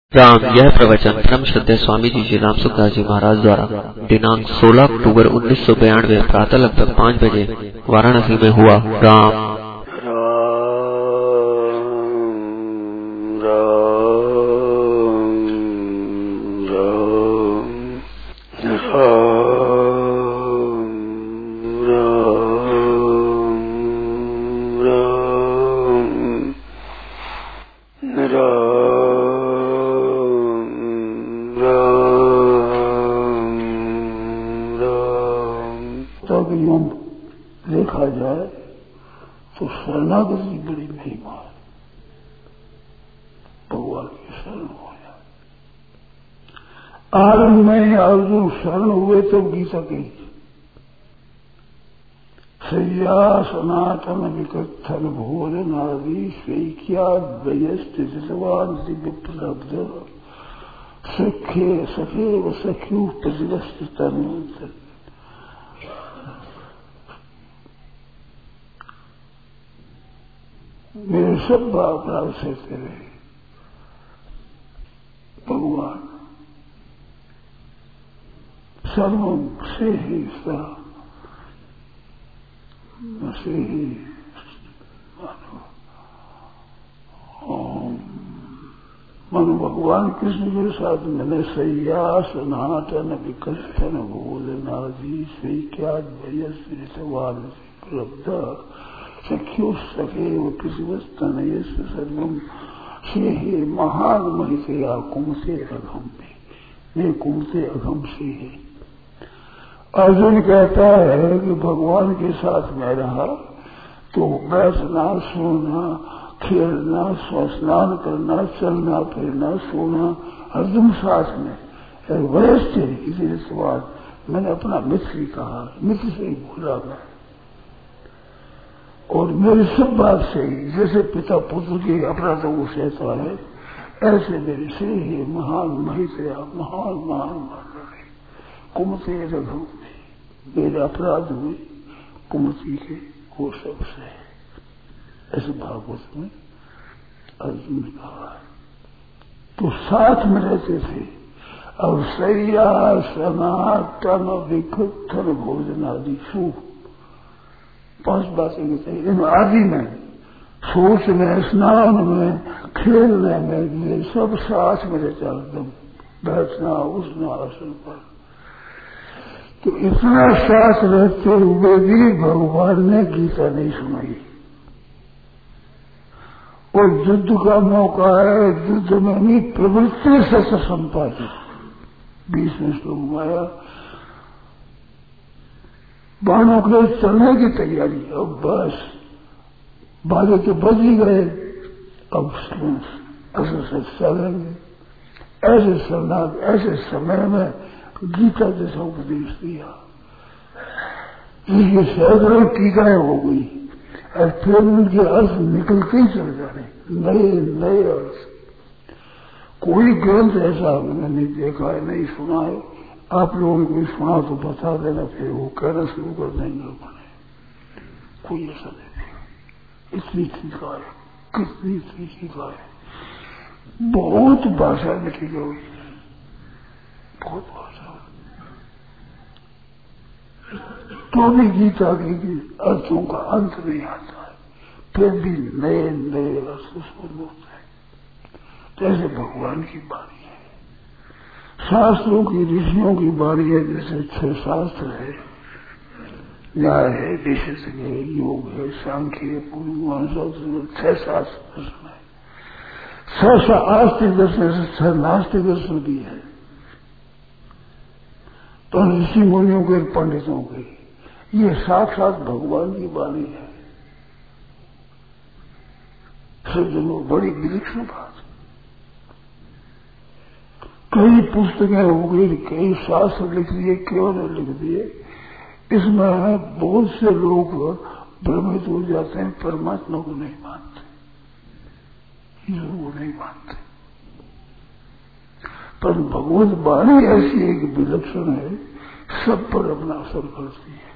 राम। यह प्रवचन परम श्रद्धेय स्वामी जी श्री राम सुखदास जी महाराज द्वारा दिनांक 16 अक्टूबर 1992 प्रातः लगभग 5 बजे वाराणसी में हुआ। राम। देखा जाए तो शरणागति बड़ी महिमा है। भगवान की शरण हो जाए। आरंभ में अर्जुन शरण हुए तो गीता कही, सैया सनातन विकथन भोजन आदि स्वीक्या व्यस्तिवान दिव्य प्रलब्ध सखे सखे व सख्यु प्रतिवस्थित मेरे सब अपराध से तेरे भगवान सर्वम से ही से ही मनु भगवान कृष्ण के साथ मैंने सैया सनातन विकथन भोजनादि स्वीख्यात वयस्वान उपलब्ध सख्यो सखे प्रतिवस्तनय सर्वम से ही महान महिषया कुमते अघम में कुमते अघम से है। अर्जुन कहता है कि भगवान के साथ में रहा तो बैठना सोना खेलना स्नान करना चलना फिरना सोना अर्जुन साथ में वयस्क है। इसी सवाल मैंने अपना मित्र ही कहा, मित्र से ही बोला मैं, और मेरी सब बात से ही जैसे पिता पुत्र के अपराधों को सहता है ऐसे मेरे से ही महान महिषया महान महान कुमते रघु मेरे अपराध हुए कुमति के वो सबसे ऐसे भागवत में अर्जुन ने कहा है। तो साथ में रहते थे और सैया सनातन विकथन भोजन आदि सुख 5 बातें बताई। इन आदि में सोच में स्नान में खेलने में सब साथ में रहता एकदम बैठना उठना आसन पर। तो इतना साथ रहते हुए भी भगवान ने गीता नहीं सुनाई। और युद्ध का मौका है, युद्ध में भी प्रवृत्ति से संपादित 20 में श्लोक आया बाणों के चलने की तैयारी। अब बस बाजे तो बज ही गए, अब असल से चलेंगे। ऐसे संदर्भ ऐसे समय में गीता जैसा उपदेश दिया। इसकी सैकड़ों टीकाएं हो गई और फिर उनके अर्थ निकलते ही चल जा रहे, नए नए अर्थ। कोई ग्रंथ ऐसा मैंने नहीं देखा है, नहीं सुना है। आप लोगों को सुना तो बता देना, फिर वो कहना शुरू कर देंगे अपने। कोई ऐसा नहीं देगा। इतनी टीका है, कितनी टीका है, बहुत भाषा में टीका हुई, बहुत भाषा। तो भी गीता के अर्थों का अंत नहीं आता है, फिर भी नए नए अर्थ उत्पन्न होते हैं। जैसे भगवान की बाणी है, शास्त्रों की ऋषियों की बाणी है। जैसे 6 शास्त्र है, न्याय है, विशेष है, योग है, सांख्य है, पूर्वांश 6 शास्त्र है। 6 आस्तिक दर्शन से 6 नास्तिक दर्शन भी है। तो ऋषि मुनियों के पंडितों के ये साक्षात भगवान की बाणी है। सज्जनों बड़ी विलक्षण बात। कई पुस्तकें हो गई, कई शास्त्र लिख दिए, क्यों ने लिख दिए। इसमें बहुत से लोग भ्रमित हो जाते हैं, परमात्मा को नहीं मानते, ईश्वर को नहीं मानते। पर भगवत वाणी ऐसी एक विलक्षण है, सब पर अपना असर करती है।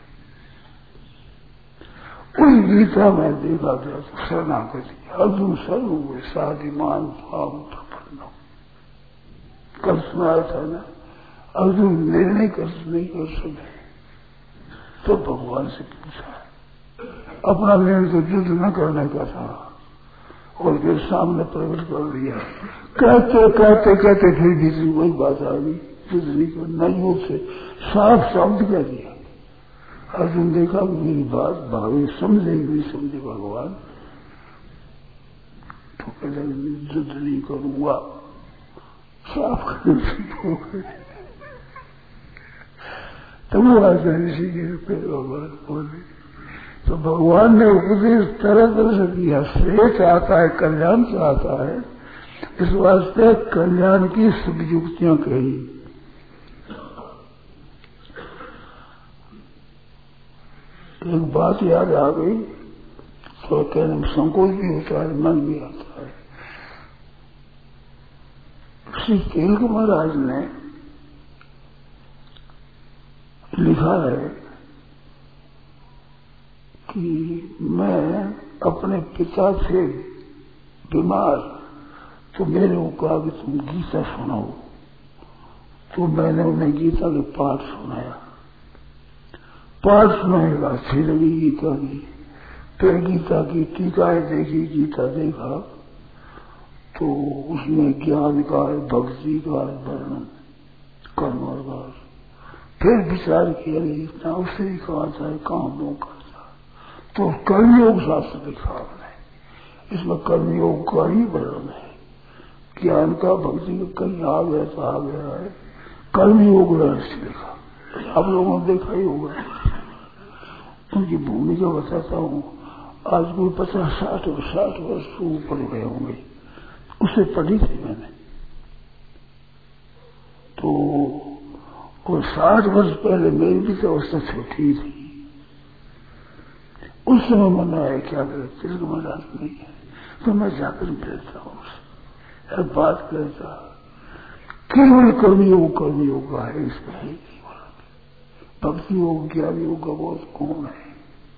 उस गीता में देखा गया तो शरणागति अर्जुन सर्व हुए साधिमान भाव प्रपन्न सुनाया था ना, अर्जुन निर्णय नहीं कर सके तो भगवान से पूछा, अपना निर्णय तो युद्ध न करने का था और फिर सामने प्रकट कर दिया। कहते कहते कहते फिर भी वही बात आ गई, युद्ध नहीं करना, युद्ध से साफ शब्द कह दिया। अर्जुन देखा मेरी बात भावी समझे नहीं समझे भगवान, तो कहते युद्ध नहीं करूंगा, साफ कर। तो वो ऋषि के भगवान बोले, तो भगवान ने उपदेश तरह तरह से दिया, श्रेय चाहता है, कल्याण चाहता है, इस वास्ते कल्याण की शुभ युक्तियां कही। एक बात याद आ गई तो कहने में संकोच भी होता है, मन भी आता है। श्री तिलक महाराज ने लिखा है कि मैं अपने पिता से बीमार, तो मेरे को कहा कि तुम गीता सुनाओ, तो मैंने उन्हें गीता के पाठ सुनाया। पाठ सुनाने का अच्छी लगी गीता की, फिर गीता की टीकाएं देखी, गीता देखा तो उसमें ज्ञान का भक्ति का वर्णन कर्म और फिर विचार किया इतना उससे ही कहा जाए, काम लोग करता तो कर्मयोग शास्त्र लिखा आपने, इसमें कर्मयोग का ही वर्णन है। ज्ञान का भक्ति का कहीं आ गया तो आ गया है, कर्मयोग रहस्य लिखा, आप लोगों ने देखा ही होगा। उनकी भूमिका बताता हूँ। आज कोई 50-60 वर्ष ऊपर गए होंगे, उसे पढ़ी थी मैंने, तो और 60 वर्ष पहले मेरी भी तो अवस्था छोटी थी। उस समय मन आया क्या करे, तिलक महाराज नहीं है, तो मैं जाकर मिलता हूँ, बात करता, केवल कर्मयोग का है, इसमें है भक्ति योग ज्ञान योग का बहुत कौन है।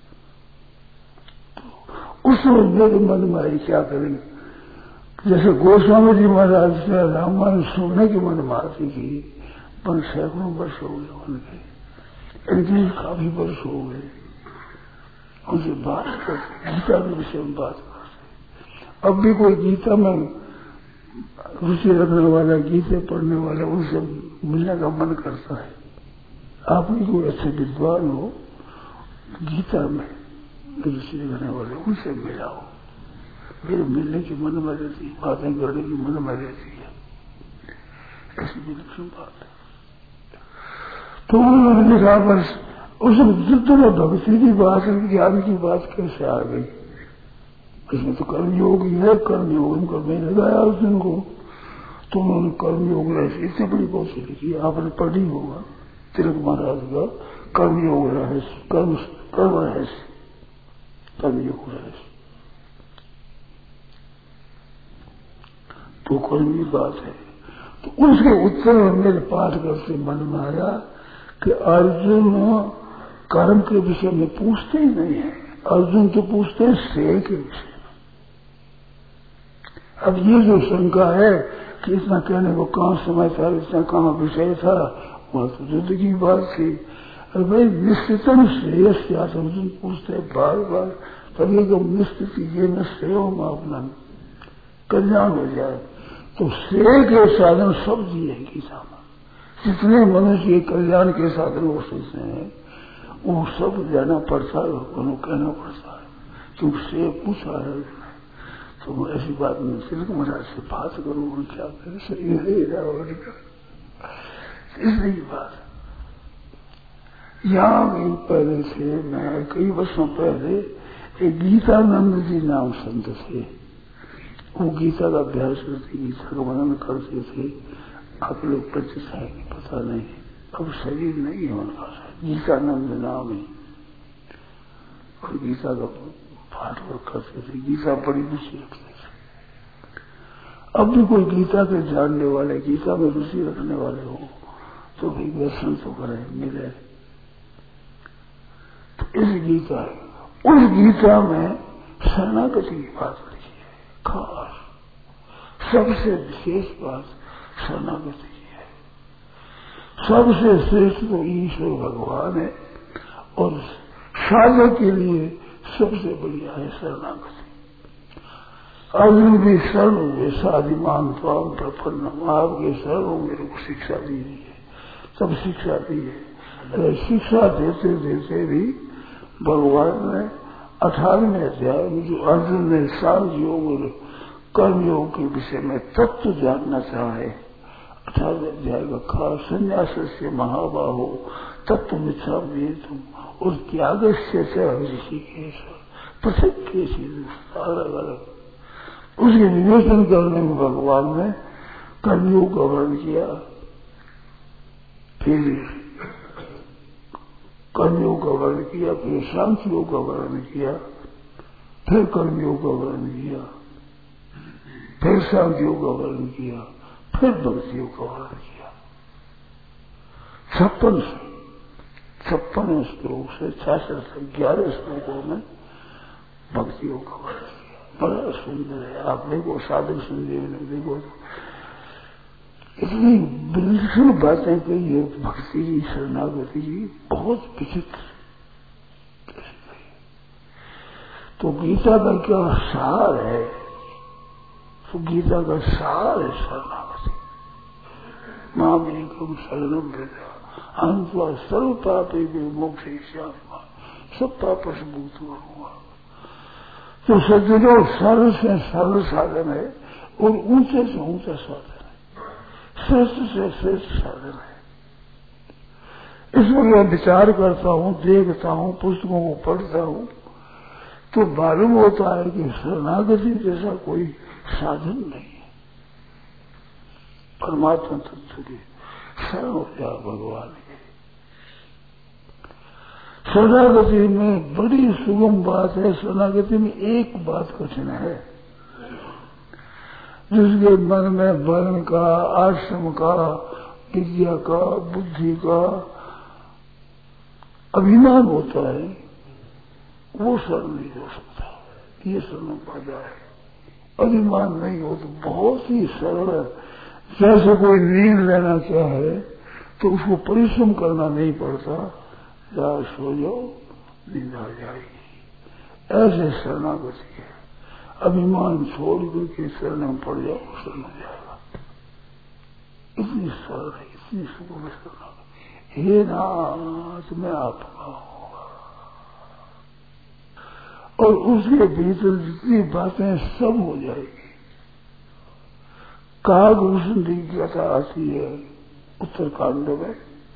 तो उस समय मेरे मन में आई क्या करें, जैसे गोस्वामी जी महाराज से रामायण सुनने की मन में आती थी, पर सैकड़ों वर्ष हो गए मन के, इनके काफी वर्ष हो गए, उनसे बात करते, गीता के विषय में बात करते। अब भी कोई गीता में रुचि रखने वाला, गीते पढ़ने वाला, उनसे मिलने का मन करता है। आप भी कोई अच्छे विद्वान हो, गीता में रुचि रखने वाले, उनसे मिलाओ, मेरे मिलने की मन में रहती है, बातें करने की मन में रहती है, ऐसी विलक्षण बात है। तो उन्होंने लिखा, बस उसमें जितना भक्ति की बात, ज्ञान की बात कैसे आ गई, इसमें तो कर्मयोग ही है, कर्मयोग करने लगाया अर्जुन को, तो उन्होंने कर्मयोग रहस्य इतनी बड़ी कोशिश लिखी, आपने पढ़ी होगा तिलक महाराज का कर्मयोग रहस्य, कर्म रहस्य, कर्मयोग रहस्य। तो कर्म की बात है। तो उसके उत्तर में मेरे पाठ करते मन में आया कि अर्जुन कर्म के विषय में पूछते ही नहीं है, अर्जुन तो पूछते हैं श्रेय के विषय में। अब ये जो शंका है कि इतना कहने को कहाँ समय था, इतना कहाँ विषय था, वह तो युद्ध की बात थी। अरे भाई निश्चितम श्रेयस क्या अर्जुन पूछते हैं बार बार, तभी तो निश्चित ये न श्रेय होगा, अपना कल्याण हो जाए। तो श्रेय के साधन सब दिए हैं गीता में, जितने मनुष्य कल्याण के साधन वो सोचते हैं, वो सब जाना पड़ता है, उनको कहना पड़ता है, क्योंकि श्रेय पूछा है। तो ऐसी बात में तिलक महाराज से बात करूँ, क्या करें, सही है इसलिए बात यहाँ गई। पहले से मैं कई वर्षों पहले एक गीतानंद जी नाम संत थे, वो गीता का अभ्यास करते, गीता का मनन करते थे। आप लोग परिचित है कि पता नहीं, अब शरीर नहीं है उनका, गीतानंद नाम है, और गीता का पाठ करते थे, गीता बड़ी रुचि रखते थे। अब भी कोई गीता के जानने वाले, गीता में रुचि रखने वाले हो तो भी दर्शन तो करें, मिले। तो इस गीता, उस गीता में शरणागति की बात लिखी है, खास सबसे विशेष बात शरणागति की है। सबसे श्रेष्ठ तो ईश्वर भगवान है और साधक के लिए सबसे बढ़िया है शरणागति। अर्जुन भी शरण हुए साधिमान स्वाम प्रपन्नम, आपके शरण मेरे को शिक्षा दीजिए। सब शिक्षा दी है। अरे शिक्षा देते देते भी भगवान ने 18वें अध्याय में जो अर्जुन ने सांख्य योग और कर्म योग के विषय में तत्व जानना चाहे, 18वें अध्याय का खास संन्यास से महाबाहो तत्व मिच्छा भी तुम और त्याग से ऋषिकेश पृथक के अलग अलग उसके विवेचन करने में भगवान ने कर्मयोग का वर्णन किया, फिर कर्मयोग का वर्णन किया, फिर सांख्य योग का वर्णन किया, फिर कर्मयोग का वर्णन किया, फिर सांख्य योग का वर्णन किया, फिर भक्ति योग का वर्णन किया। 56 श्लोक से 11 श्लोकों में भक्ति योग का वर्णन किया। बड़ा सुंदर है। आप देखो साधक संजीव ने देखो इतनी बिल्कुल बातें कही है भक्ति की शरणागति की, बहुत विचित्र। तो गीता का क्या सार है? तो गीता का सार है शरणागति। मामेकम शरणम व्रजा अंतवा सर्व पापे मोक्षयिष्यामि, सब पापों से मुक्त हुआ। तो सज्जनों सरल से सरल साधन है और ऊंचे से ऊंचा साधन है, श्रेष्ठ से श्रेष्ठ साधन है। इसमें मैं विचार करता हूँ, देखता हूँ, पुस्तकों को पढ़ता हूँ तो मालूम होता है कि शरणागति जैसा कोई साधन नहीं है। परमात्मा तत्व की शरण हो जाए भगवान के। शरणागति में बड़ी सुगम बात है। शरणागति में एक बात कठिन है, जिसके मन में वर्ण का, आश्रम का, विद्या का, बुद्धि का अभिमान होता है, वो शरण नहीं हो सकता। ये शरण बाधा है। अभिमान नहीं हो तो बहुत ही सरल है। जैसे कोई नींद लेना चाहे तो उसको परिश्रम करना नहीं पड़ता, जा सो जाओ नींद आ जाएगी। ऐसे शरणागति है। अभिमान छोड़ करके शरण में पड़ जाओ, शरण हो जाएगा। इतनी सरल है, इतनी सुगम शरणागति। हे नाथ मैं आपका हूँ। और उसके भीतर जितनी बातें सब हो जाएगी। कागभूषण की कथा आती है उत्तरकांड में,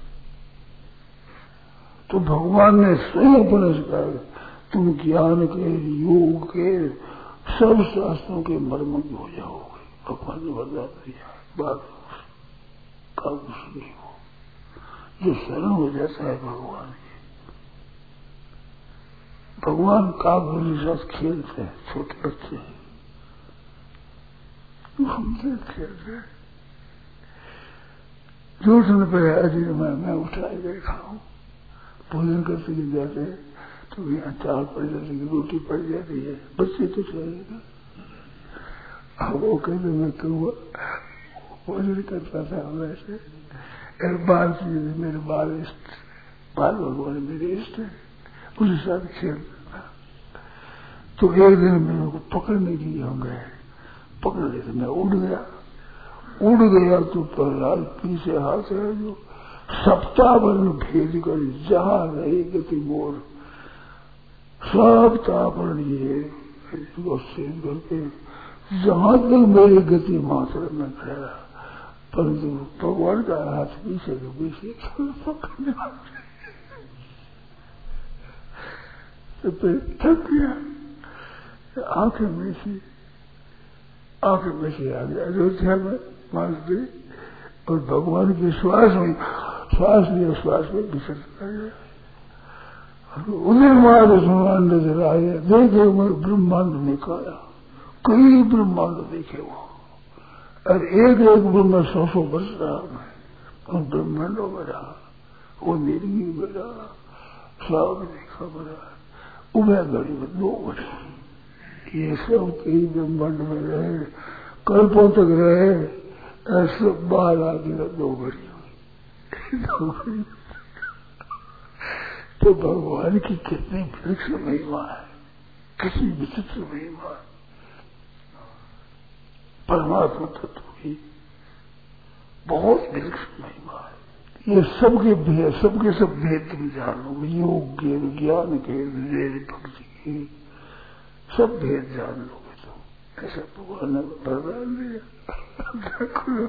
तो भगवान ने स्वयं उपदेश कर तुम ज्ञान के, योग के, सब शास्त्रों के मर्मज्ञ हो जाओगे। भगवान ने वरदान दिया। बात कागभूषण नहीं हो, जो शरण हो जाता है भगवान की। भगवान कागभूषण के साथ खेलते हैं, छोटे बच्चे हैं, हमसे खेलते हैं। जोटने पर अजीब मैं उठाए बैठा हूँ, भोजन करते गिर जाते तो यहाँ चावल पड़ जाती है, रोटी पड़ जाती है, बच्चे तो चलेगा। अब वो कहते मैं कहूँगा भोजन करता था वैसे। बाल चीज मेरे बाल इष्ट, बाल भगवान मेरे इष्ट है, उसके साथ खेलता था। तो एक दिन मेरे को पकड़ने के लिए हम गए, पकड़ ले तो मैं उड़ गया तो प्रहलाद पीछे हाथ है जो सप्ताहवर्ण भेद कर जहां रही गति मोर, सप्ताहवर्ण ये सेव करके जहां तक मेरी गति मात्र में खड़ा, परंतु भगवान का हाथ पीछे के पीछे पकड़ने तो फिर थक गया, आंखें में से आ गया अयोध्या में मांस दी और भगवान के श्वास लिया, श्वास में विसर्जन कर गया। उधर मारे ब्रह्मांड नजर आए, देखे मैं ब्रह्मांड निकाला, कई ब्रह्मांड देखे वो, और एक ब्रह्म 100 वर्ष रहा मैं उन ब्रह्मांडों में रहा, वो निर्गी में रहा, स्वाग देखा बना, उभय घड़ी में 2 वर्ष ये सब कई ब्रह्मांड में रहे, कल्पों तक रहे, ऐसे बाहर आगे 2 घड़ी तो भगवान की कितनी विलक्षण महिमा है, कितनी विचित्र महिमा है। परमात्मा तत्व की बहुत विलक्षण महिमा है। ये सबके भेद, सबके सब भेद तुम जान लो, योग के, ज्ञान के, विवेक, भक्ति के, सब भेद जान लोगे तो ऐसा भगवान ने वरदान दिया।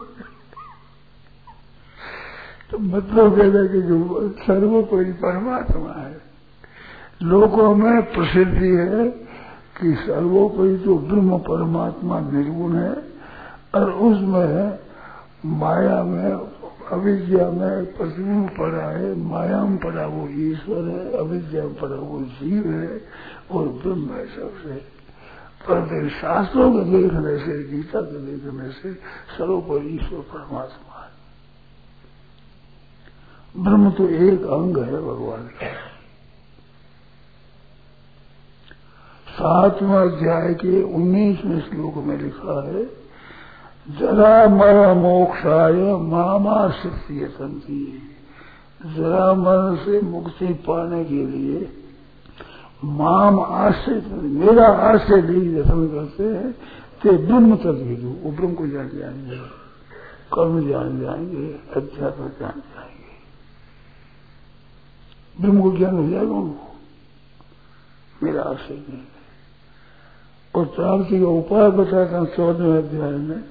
तो मतलब कहना कि सर्वोपरि परमात्मा है। लोगों में प्रसिद्धि है कि सर्वोपरि तो ब्रह्म परमात्मा निर्गुण है, और उसमें माया में, अविद्या में प्रतिबिंब पड़ा है, माया में पड़ा वो ईश्वर है, अविद्या में पड़ा वो जीव है, और ब्रह्म है सबसे। पर शास्त्रों के देखने से, गीता के देखने से सर्वोपरि ईश्वर परमात्मा है। ब्रह्म तो एक अंग है भगवान का। 7वें अध्याय के 19वें श्लोक में लिखा है, जरा मरण मोक्षाय मामाश्रित्य सन्ति। जरा मरण से मुक्ति पाने के लिए माम आश्रित, मेरा आश्रय नहीं यत्न करते हैं, ते ब्रह्म तद्विदु, वो ब्रह्म को जान जाएंगे, कर्म जान जाएंगे, अध्यात्म जान जाएंगे, ब्रह्म को ज्ञान हो जाएगा उनको, मेरा आश्रय नहीं। और प्राप्ति का उपाय बताता हूं 14वें अध्याय में,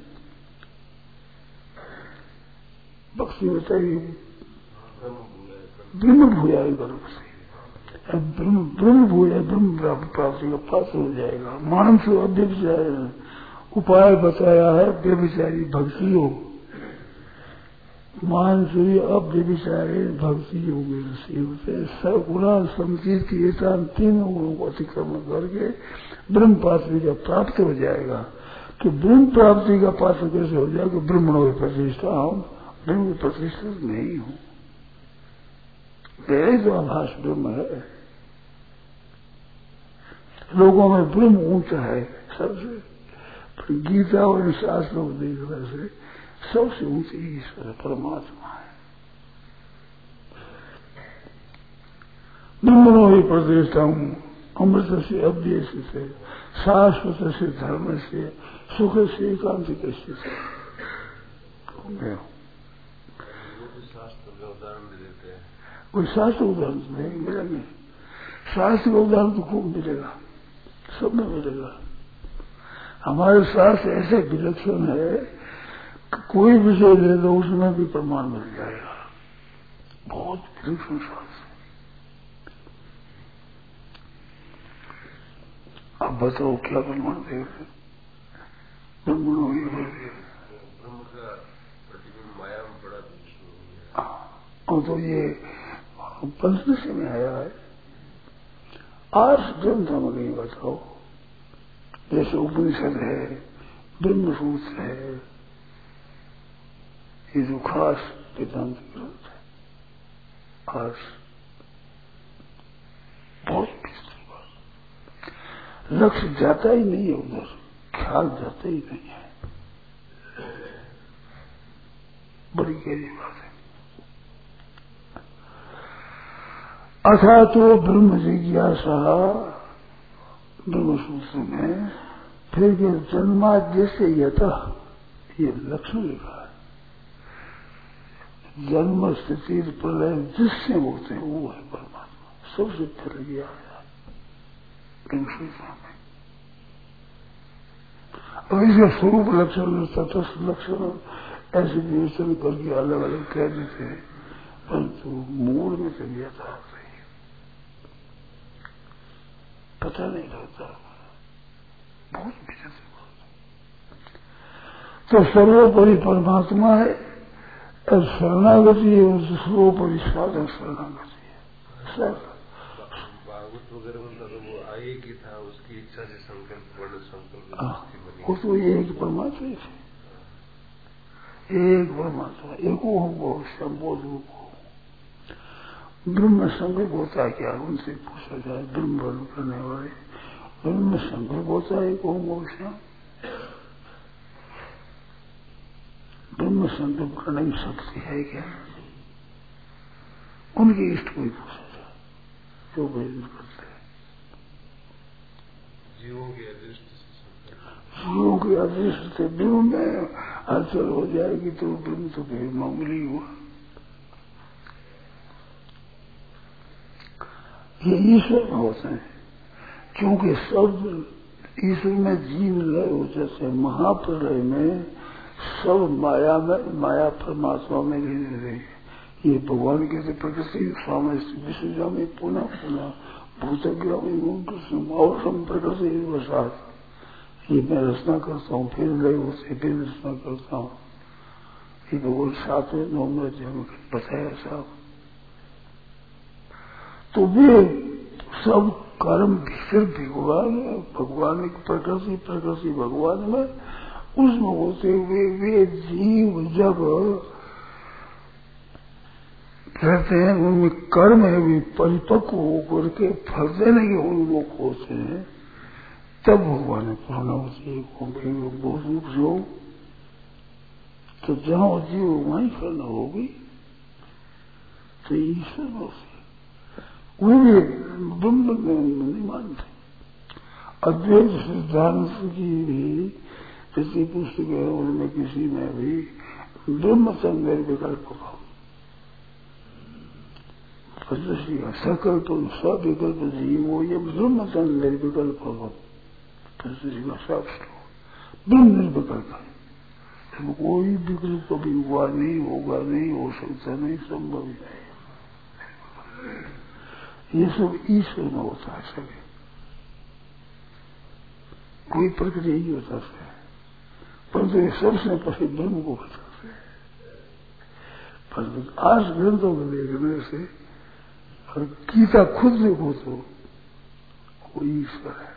भक्ति बताइए, ब्रह्म भूया गर्भ से, ब्रह्म भूया, ब्रह्म प्राप्ति का पात्र हो जाएगा। मानस अव्यभिचारी उपाय बताया है, व्यभिचारी भक्ति योग, मानसूरी अव्यभिचारी भक्ति योग से सगुणा समकीर्ति एता 3 गुणों को अतिक्रमण करके ब्रह्म प्राप्ति का प्राप्त हो जाएगा। कि ब्रह्म प्राप्ति का पात्र कैसे हो जाएगा? ब्रह्मणों की प्रतिष्ठा हूं, ब्रह्म की प्रतिष्ठा नहीं हूं, मेरे जो आभास ब्रह्म है। लोगों में ब्रह्म ऊंचा है सबसे, पर गीता और शास्त्रों को देखने से सबसे ऊंची ईश्वर परमात्मा है। ब्रह्मणों की प्रतिष्ठा हूं, अमृत से, अव्यय से, शाश्वत से, धर्म से, सुख से, एकांतिक से कोई शास्त्र उदाहरण तो नहीं मिलेंगे। शास्त्र का उदाहरण तो खूब मिलेगा, सब में मिलेगा। हमारे शास्त्र ऐसे विलक्षण है कि कोई विषय ले लो उसमें भी प्रमाण मिल जाएगा। बहुत विलक्षण शास्त्र। आप बताओ क्या प्रमाण दे रहे? ब्रह्मणों ही ब्रह्म का प्रतिबिंब माया में बड़ा। और तो ये पंचदशी में आया है। 8 ग्रंथों में कहीं बताओ, जैसे उपनिषद है, ब्रह्म सूत्र है, ये जो खास वेदांत ग्रंथ है, 8 बहुत लक्ष्य जाता ही नहीं है उधर, ख्याल जाता ही नहीं है। बड़ी गहरी बात है। अथा तो ब्रह्म जिज्ञासा ब्रह्म सूत्र में फिर ये जन्माद्य से यतः ये लक्षण लिखा है। जन्म स्थिति प्रलय जिससे होते हैं वो है परमात्मा, सबसे पहले गया है ब्रह्म सूत्र में। और इसका स्वरूप लक्षण, तटस्थ लक्षण ऐसे विवेचन करके अलग अलग कह देते हैं, परंतु मूल में तो यथा पता नहीं रहता। बहुत विचित्र बात। तो सर्वोपरि परमात्मा है और शरणागति है, सर्वोपरि साधन शरणागति है। सब भागवत वगैरह मतलब वो आगे की था, उसकी इच्छा से संकल्प वर्ण संकल्प वो तो एक परमात्मा है, एक परमात्मा, एको हो संबोध रूप हो। ब्रह्म संकल्प होता है क्या? उनसे पूछा जाए, ब्रह्म वर्ण करने वाले ब्रह्म संकल्प होता है एको मोक्षा? ब्रह्म संकल्प करने की शक्ति है क्या? उनके इष्ट कोई पूछा था जो भेद करते हैं। जीवों के अदृष्ट से ब्रह्म में हलचल हो जाएगी तो ब्रह्म तो फिर मामूली हुआ। ये ईश्वर में होते हैं क्योंकि सब ईश्वर में जीव लय हो जैसे महाप्रलय में सब माया परमात्मा में लीन रहे। ये भगवान कहते प्रकृति स्वामी विश्वजा में पुनः पुनः भूतग्रामी कृष्ण मौसम प्रकृति वसात। ये मैं रचना करता हूँ फिर लय होते फिर रचना करता हूँ। ये भगवान 7वें 9वें अध्याय में बताया साहब। तो वे सब कर्म भीतर भगवान की प्रकृति भगवान में उसमें होते हुए वे जीव जब रहते हैं उनमें कर्म है वे परिपक्व होकर के फल देने के उन्मुख होते हैं। तब भगवान ने पूर्णावती हो तो जहां जीव वहीं करना होगी तो ईश्वर होते वे भी ब्रह्म नहीं मानते। अद्वैत सिद्धांत की भी किसी पुस्तक है उनमें किसी में भी ब्रह्म संग विकल्प का सकल्प सविकल्प जीवो ये ब्रह्म संग विकल्प का शास्त्र ब्रह्म निर्विकल्प है। कोई विकल्प कभी हुआ नहीं होगा नहीं हो सकता नहीं संभव ही नहीं। ये सब ईश्वर में होता है सभी कोई प्रक्रिया ही होता है परंतु ये सबसे पहले ब्रह्म को बताते हैं। परंतु आज ग्रंथों को देखने से और गीता खुद देखो तो वो ईश्वर है।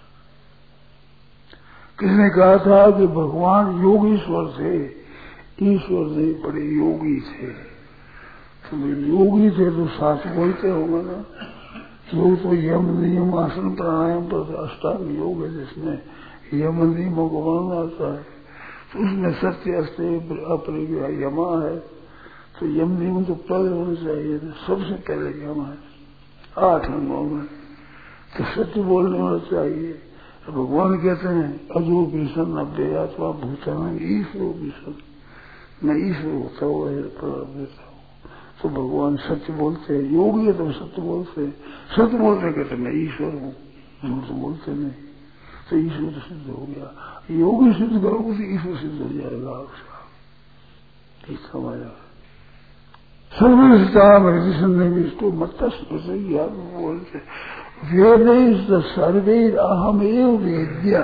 किसने कहा था कि भगवान योगीश्वर थे ईश्वर नहीं बड़े योगी थे। तो योगी थे तो साथ बोलते होंगे ना। योग तो यम नियम आसन प्राणायाम पर अष्टांग योग है जिसमें यम नियमों को मानना आता है। तो उसमें सत्य अस्त्य अपरिग्रह यमा है तो यम नियम तो पहले होने चाहिए तो सबसे पहले यम है 8 अंगों में तो सत्य बोलने होना चाहिए। तो भगवान कहते हैं अजो भीषण अव्ययात्मा भूतन ईश्वर भीषण मैं ईश्वर होता हुआ देता हूँ। तो भगवान सत्य बोलते हैं योगी है तो सत्य बोलते हैं सत्य बोलते कहते मैं ईश्वर हूँ झूठ बोलते नहीं। तो ईश्वर सिद्ध हो गया योगी सिद्ध करोगे तो ईश्वर सिद्ध हो जाएगा आपका हमारा सर्वनिष्ठो मत बोलते वेद सर्वे अहम एव वेद्य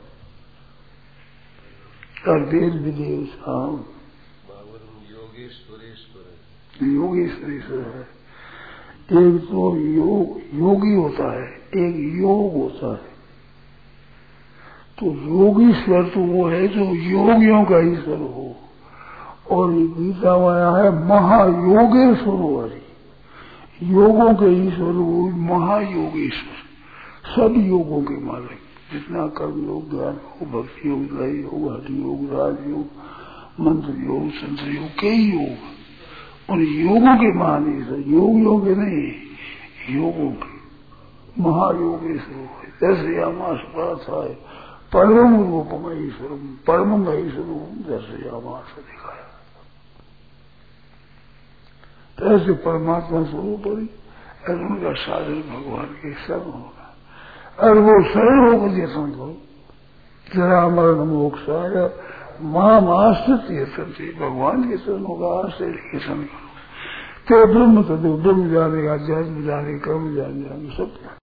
और वेद विदेव शाम योगेश्वरेश्वर है। एक तो योगी होता है एक योग होता है। तो योगीश्वर तो वो है जो योगियों का ईश्वर हो और गीता में आया है महायोगेश्वर योगों के ईश्वर वो महायोगेश्वर सब योगों के मालिक जितना कर्म योग ज्ञान योग भक्ति योग लय योग हरि योग राजयोग मंत्र योग संत योग कई योग उन योगों के महान ईश्वर योग के नहीं योगों के महायोगेश्वर दर्शयामास पड़ा है परम रूपम ईश्वर परम ईश्वर दर्शयामास दिखाया। ऐसे परमात्मा स्वरूप और उनका साधन भगवान के शरण होगा और वो शरण होकर ये समझो जरा मरण मोक्षाय महामास्ती भगवान के शरण होगा आश्रय के शरण करो तो ब्रह्म तो ब्रह्म जाने अध्यात्म जाने कर्म जाने सब